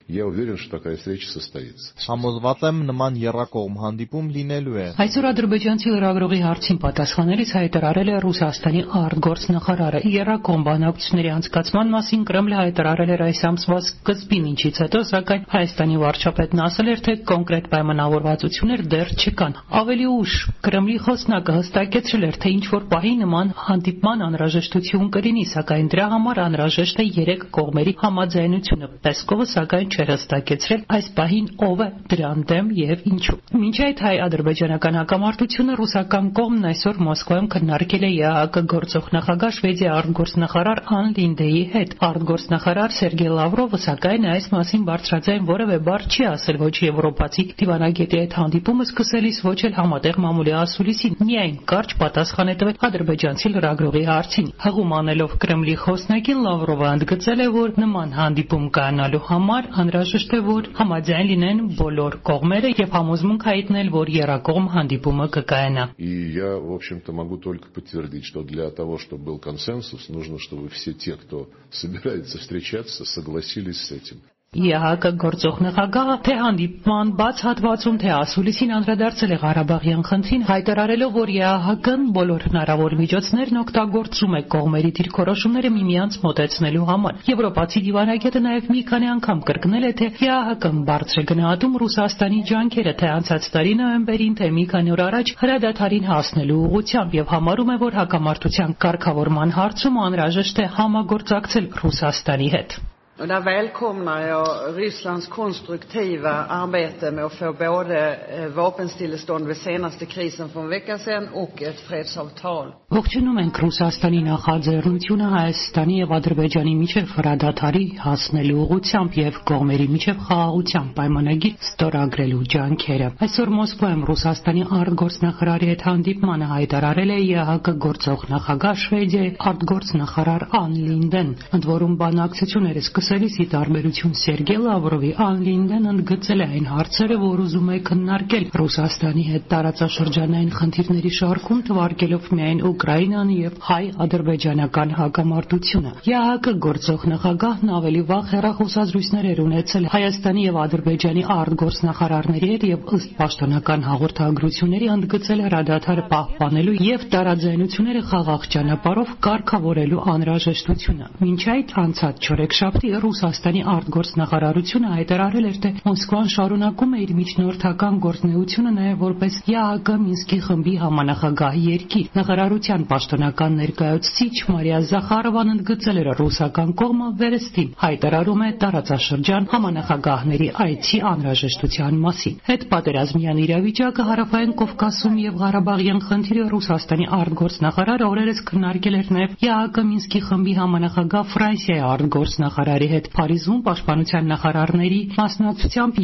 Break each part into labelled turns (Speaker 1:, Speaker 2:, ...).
Speaker 1: Я уверен, что такая встреча состоится.
Speaker 2: Համոզված եմ նման եռակողմ հանդիպում լինելու է։
Speaker 3: Այսօր ադրբեջանցի լրագրողի հարցին պատասխանելիս հայտարարել է Ռուսաստանի արտգործնախարարը։ Եռակողմ բանակցությունների անցկացման մասին Կրեմլը հայտարարել էր այս ամսվա սկզբին, ինչից հետո սակայն Հայաստանի վարչապետն ասել էր, թե կոնկրետ պայմանավորվածություններ դեռ չկան։ Ավելի ուշ Կրեմլի խոսնակը հստակեցրել էր, թե ինչ-որ պահի նման հանդիպման անհրաժեշտություն կլինի, սակայն դրա համար անհրաժեշտ է երեք կողմերի համաձայնությունը։ Պեսկովը սակայն չէր հստակեցրել այս պահին ով է դրան դեմ եւ ինչու։ Մինչ այդ հայ-ադրբեջանական հակամարտությունը ռուսական կողմն այսօր Մոսկվայում քննարկել է ԵԱՀԿ գործող նախագահ Շվեդիա արտգործնախարար Ան Լինդեի հետ։ Արտգործնախարար Սերգեյ Լավրովը սակայն այս մասին բարձրաձայն որևէ բառ չի ասել ոչ եվրոպացի դիվանագետի հետ հանդիպումը սկսելիս, ոչ էլ համատեղ մամուլի ասուլիսին։ Միայն կարճ պատասխան է տվել ադրբեջանցի լրագրողի հարցին։ Հղում անելով Կրեմլի խոսնակին Լավրովը ընդգծել է, որ նման հանդիպում կանալու համար անհրաժեշտ է, որ համաձայն լինեն բոլոր կողմերը եւ համոզմունք հայտնել, որ եռակողմ հանդիպումը կկայանա։
Speaker 1: И я, в общем-то, могу только подтвердить, что для того, чтобы был консенсус, нужно, чтобы все те, кто собирается встречаться, согласились с этим.
Speaker 3: ԵԱՀԿ գործող նախագահը թե հանդիպման բաց հատվածում, թե ասուլիսին անդրադարձել է Ղարաբաղյան խնդրին, հայտարարելով, որ ԵԱՀԿ-ն բոլոր հնարավոր միջոցներն օգտագործում է կողմերի դիրքորոշումները միմյանց մոտեցնելու համար։ Եվրոպացի դիվանագետը նաև մի քանի անգամ կրկնել է, թե ԵԱՀԿ-ն բարձր է գնահատում Ռուսաստանի ջանքերը, թե անցած տարի նոյեմբերին, թե մի քանի օր առաջ հրադադարին հասնելու ուղղությամբ եւ համարում է, որ հակամարտության կարգավորման հարցում անհրաժեշտ է համագործակցել Ռուսաստանի հետ։
Speaker 4: Och där välkomnar jag Rysslands konstruktiva arbete med att få både vapenstillestånd vid senaste krisen för en vecka sedan och ett fredsavtal.
Speaker 3: Ողջունում ենք Ռուսաստանի նախաձեռնությունը Հայաստանի եւ Ադրբեջանի միջև հրադադարի հասնելու ուղղությամբ եւ կողմերի միջև խաղաղության պայմանագիր ստորագրելու ջանքերը։ Այսօր Մոսկվայում Ռուսաստանի արտգործնախարարի հետ հանդիպմանը հայտարարել է ԵԱՀԿ գործող նախագահ Շվեդիայի արտգործնախարար Ան Լինդեն, ընդ որում բանակցությունները սկսելիս ի տարբերություն Սերգեյ Լավրովի Ան Լինդեն ընդգծել է այն հարցերը, որ ուզում է քննարկել Ռուսաստանի հետ տարածաշրջանային խնդիրների շարքում, թվարկելով միայն Ուկրաինան եւ հայ-ադրբեջանական հակամարտությունը։ ԵԱՀԿ գործող նախագահն ավելի վաղ հեռախոսազրույցներ էր ունեցել Հայաստանի եւ Ադրբեջանի արտգործնախարարների հետ եւ ըստ պաշտոնական հաղորդագրությունների ընդգծել հրադադարը պահպանելու եւ տարաձայնությունները խաղաղ ճանապարհով կարգավորելու անհրաժեշտությունը։ Մինչ այդ անցած չորեքշաբթի Ռուսաստանի արտգործնախարարությունը հայտարարել էր, թե Մոսկվան շարունակում է իր միջնորդական գործունեությունը նաեւ որպես ԵԱՀԿ Մինսկի խմբի համանախագահ երկիր։ Նախարարության պաշտոնական ներկայացուցիչ Մարիա Զախարովան ընդգծել էր ռուսական կողմը վերստին հայտարարում է տարածաշրջան համանախագահների այցի անհրաժեշտության մասին։ Հետպատերազմյան իրավիճակը հարավային Կովկասում եւ Ղարաբաղյան խնդիրը Ռուսաստանի արտգործնախարարը օրերս քննարկել էր նաեւ ԵԱՀԿ Մինսկի խմբի համանախագահ Ֆրանսիայի արտգործնախարարի հետ Փարիզում պաշտպանության նախարարների մասնակցությամբ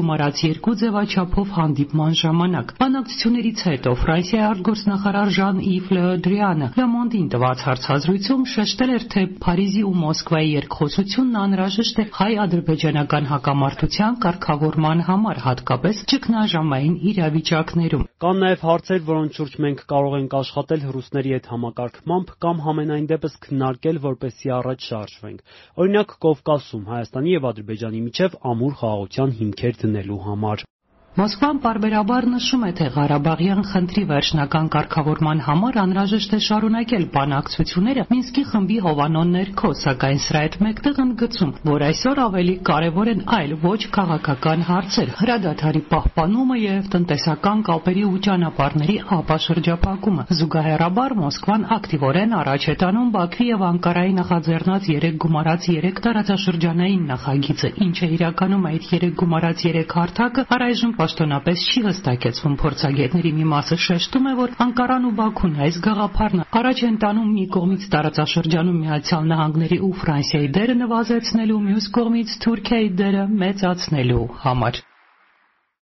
Speaker 3: 2+2 ձևաչափով հանդիպման ժամանակ։ Բանակցություններից հետո Ֆրանսիայի արտգործնախարար Ժան-Իվ Լը Դրիանը Le Monde-ին տված հարցազրույցում շեշտել էր, թե Փարիզի ու Մոսկվայի երկխոսությունն անհրաժեշտ է հայ-ադրբեջանական հակամարտության կարգավորման համար, հատկապես ճգնաժամային իրավիճակներում։
Speaker 5: Կան նաև հարցեր, որոնց շուրջ մենք կարող ենք աշխատել ռուսների հետ համակարգմամբ կամ համենայն դեպս քննարկել, որպեսզի առաջ շարժվենք։ Օրինակ Կովկասում Հայաստանի եւ Ադրբեջանի միջև ամուր խաղաղության հիմքեր դնելու համար։
Speaker 3: Մոսկվան պարբերաբար նշում է, թե Ղարաբաղյան խնդրի վերջնական կարգավորման համար անհրաժեշտ է շարունակել բանակցությունները Մինսկի խմբի հովանոն ներքո, սակայն սրա հետ մեկտեղ ընդգծում, որ այսօր ավելի կարևոր են այլ ոչ քաղաքական հարցեր՝ հրադադարի պահպանումը եւ տնտեսական կապերի ու ճանապարհների ապաշրջափակումը։ Զուգահեռաբար Մոսկվան ակտիվորեն առաջ է տանում Բաքվի եւ Անկարայի նախաձեռնած 3+3 տարածաշրջանային նախագիծը, ինչը իրականում այդ 3+3 հարթակը առայժմ պաշտոնապես չի հստակեցվում։ Փորձագետների մի մասը շեշտում է, որ Անկարան ու Բաքուն այս գաղափարն առաջ են տանում մի կողմից տարածաշրջանում Միացյալ Նահանգների ու Ֆրանսիայի դերը նվազեցնելու, մյուս կողմից Թուրքիայի դերը մեծացնելու համար։